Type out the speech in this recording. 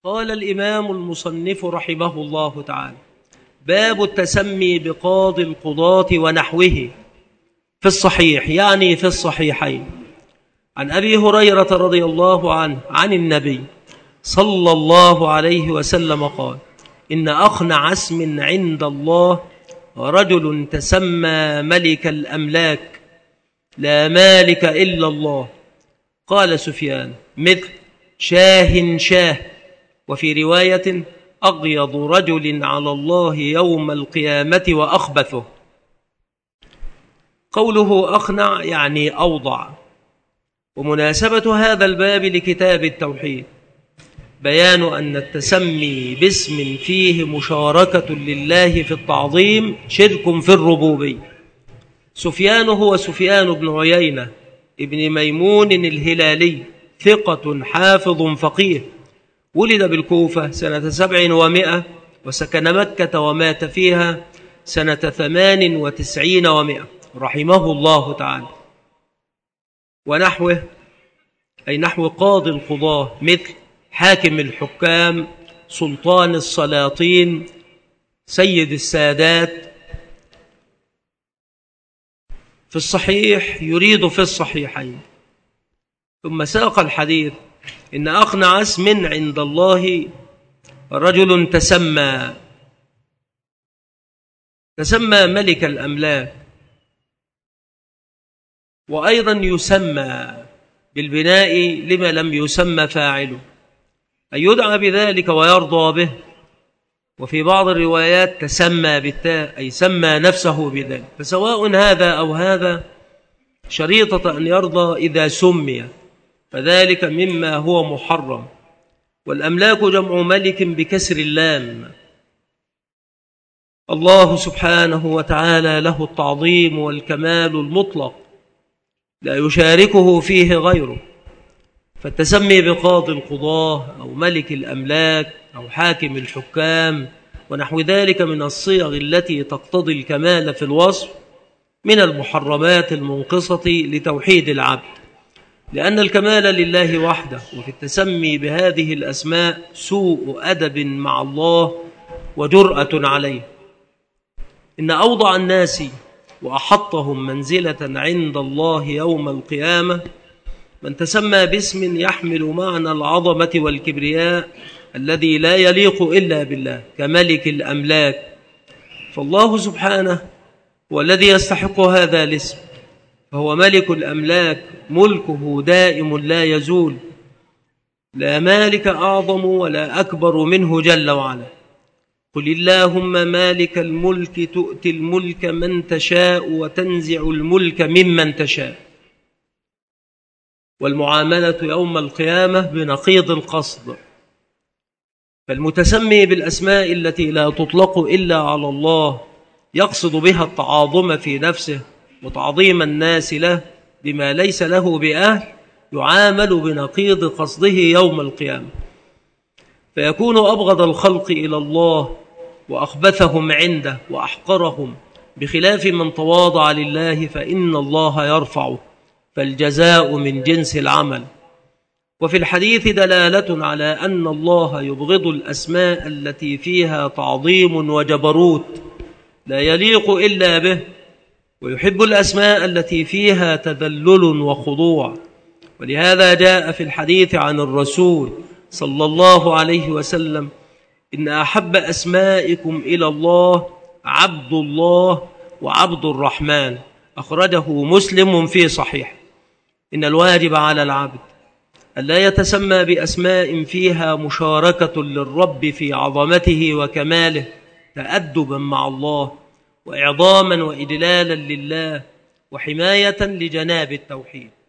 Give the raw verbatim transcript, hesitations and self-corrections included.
قال الإمام المصنف رحمه الله تعالى: باب التسمي بقاضي القضاة ونحوه في الصحيح، يعني في الصحيحين. عن أبي هريرة رضي الله عنه عن النبي صلى الله عليه وسلم قال: إن أخنع اسم عند الله رجل تسمى ملك الأملاك لا مالك إلا الله. قال سفيان: مثل شاه شاه. وفي رواية: أغيض رجل على الله يوم القيامة وأخبثه. قوله أخنع يعني أوضع. ومناسبة هذا الباب لكتاب التوحيد بيان أن التسمي باسم فيه مشاركة لله في التعظيم شرك في الربوبية. سفيان هو سفيان بن عيينة ابن ميمون الهلالي، ثقة حافظ فقيه، ولد بالكوفة سنة سبع ومائة، وسكن مكة ومات فيها سنة ثمان وتسعين ومائة، رحمه الله تعالى. ونحوه أي نحو قاضي القضاة، مثل حاكم الحكام، سلطان السلاطين، سيد السادات. في الصحيح يريد في الصحيحين. ثم ساق الحديث: إن أخنع اسم عند الله رجل تسمى تسمى ملك الأملاك. وأيضا يسمى بالبناء لما لم يسمى فاعله، أن يدعى بذلك ويرضى به. وفي بعض الروايات تسمى بالتاء، أي سمى نفسه بذلك. فسواء هذا أو هذا شريطة أن يرضى إذا سمي، فذلك مما هو محرم. والأملاك جمع ملك بكسر اللام. الله سبحانه وتعالى له التعظيم والكمال المطلق، لا يشاركه فيه غيره. فالتسمي بقاضي القضاة أو ملك الأملاك أو حاكم الحكام ونحو ذلك من الصيغ التي تقتضي الكمال في الوصف من المحرمات المنقصة لتوحيد العبد، لأن الكمال لله وحده. وفي التسمي بهذه الأسماء سوء أدب مع الله وجرأة عليه. إن أوضع الناس وأحطهم منزلة عند الله يوم القيامة من تسمى باسم يحمل معنى العظمة والكبرياء الذي لا يليق إلا بالله، كملك الأملاك. فالله سبحانه هو الذي يستحق هذا الاسم، فهو ملك الأملاك، ملكه دائم لا يزول، لا مالك أعظم ولا أكبر منه جل وعلا. قل اللهم مالك الملك تؤتي الملك من تشاء وتنزع الملك ممن تشاء. والمعاملة يوم القيامة بنقيض القصد. فالمتسمي بالأسماء التي لا تطلق إلا على الله يقصد بها التعاظم في نفسه وتعظيم الناس له بما ليس له بأهل، يعامل بنقيض قصده يوم القيامة، فيكون أبغض الخلق إلى الله وأخبثهم عنده وأحقرهم، بخلاف من تواضع لله فإن الله يرفعه، فالجزاء من جنس العمل. وفي الحديث دلالة على أن الله يبغض الأسماء التي فيها تعظيم وجبروت لا يليق إلا به، ويحب الأسماء التي فيها تذلل وخضوع. ولهذا جاء في الحديث عن الرسول صلى الله عليه وسلم: إن أحب أسمائكم إلى الله عبد الله وعبد الرحمن، أخرجه مسلم في صحيح. إن الواجب على العبد ألا يتسمى بأسماء فيها مشاركة للرب في عظمته وكماله، تأدبا مع الله وإعظاما وإجلالا لله وحماية لجناب التوحيد.